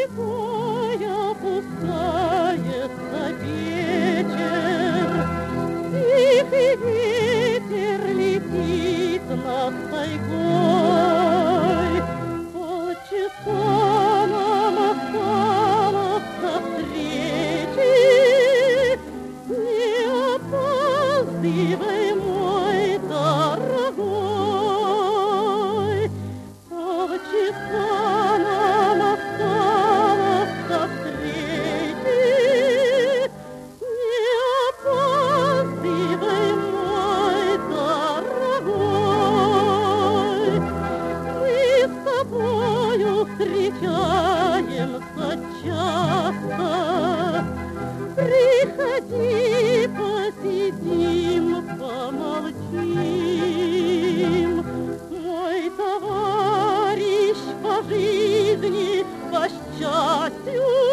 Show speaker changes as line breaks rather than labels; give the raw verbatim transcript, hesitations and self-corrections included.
Слепой опускается вечер, тихий ветер летит над тайгой. Полчаса нам осталось до встречи, не опаздывай, мой дорогой. Полчаса нам осталось до встречи, не опаздывай, мой дорогой. Мы с тобою встречаемся часто, приходи, посидим, помолчим. Мой товарищ по жизни, по счастью,